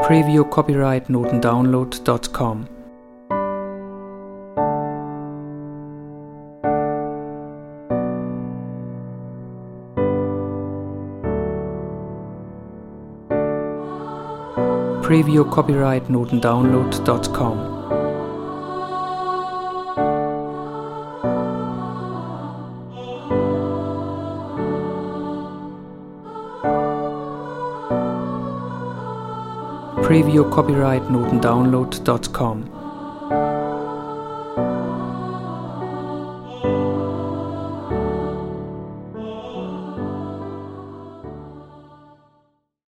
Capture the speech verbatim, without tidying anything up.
preview copyright notendownload dot com. preview copyright notendownload dot com. preview copyright notendownload dot com.